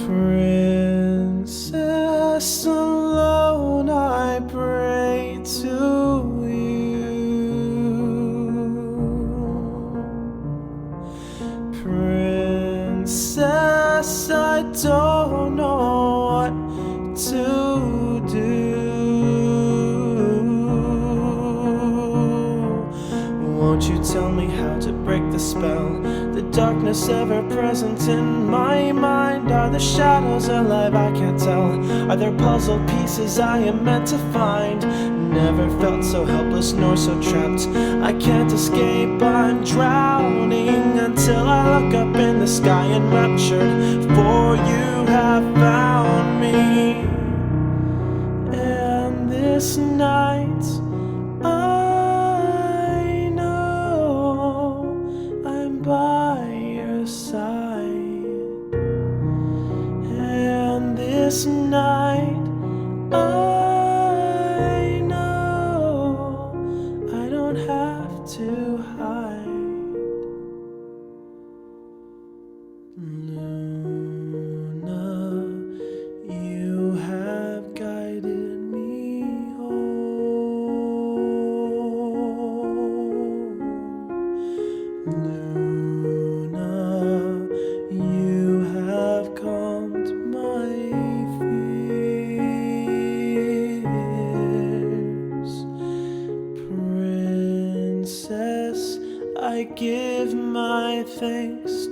Princess alone, I pray to you. Princess, I don't know what to do. Won't you tell me how to break the spell? The darkness ever present in my mind. Are the shadows alive? I can't tell. Are there puzzle pieces I am meant to find? Never felt so helpless nor so trapped. I can't escape, I'm drowning until I look up in the sky enraptured, for you have found me. And this night I know I'm by your side. And this night I know I don't have to hide. Luna, you have guided me home. Luna, you have calmed my fears. Princess, I give my thanks